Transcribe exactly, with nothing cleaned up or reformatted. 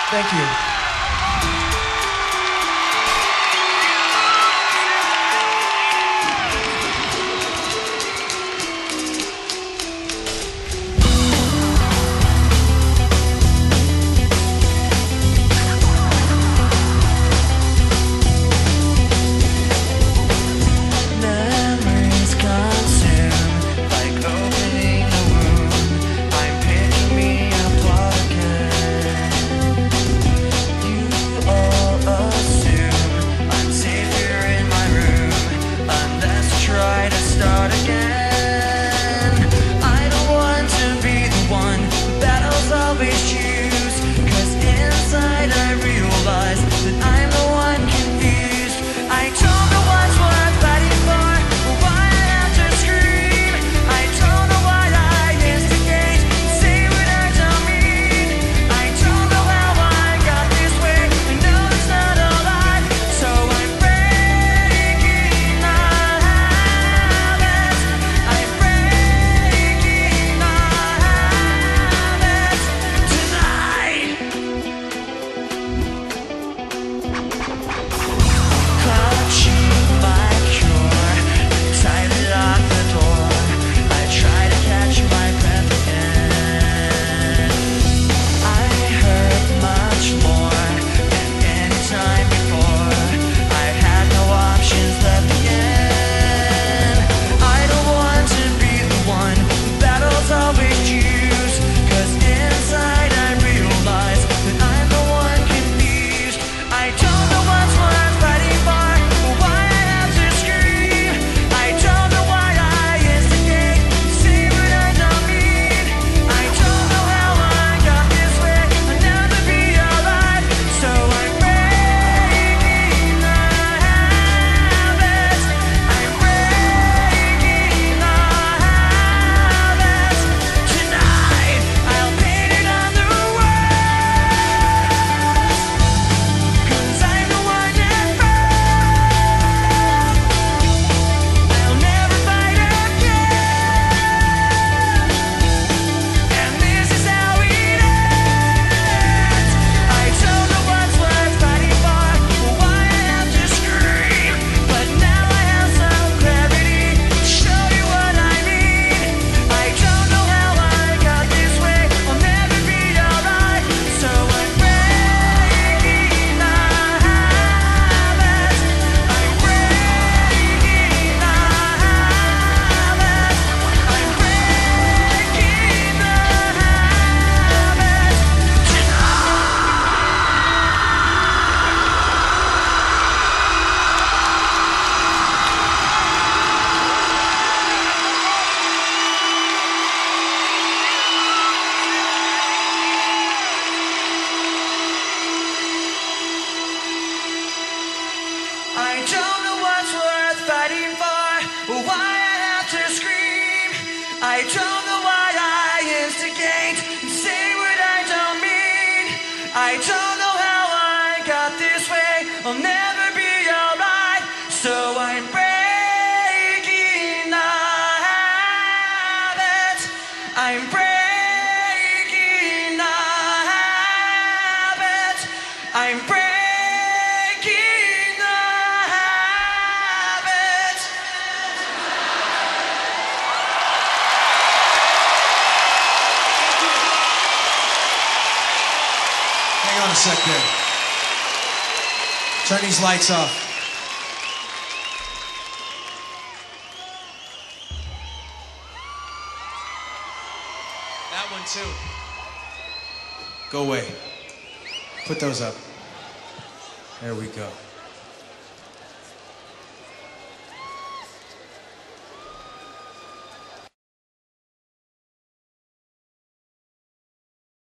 Thank you. I don't know what's worth fighting for, or why I have to scream. I don't know why I instigate and say what I don't mean. I don't know how I got this way, I'll never be alright. So I'm breaking the habit. I'm breaking the habit. I'm breaking Hang on a sec there. Turn these lights off. That one too. Go away. Put those up. There we go.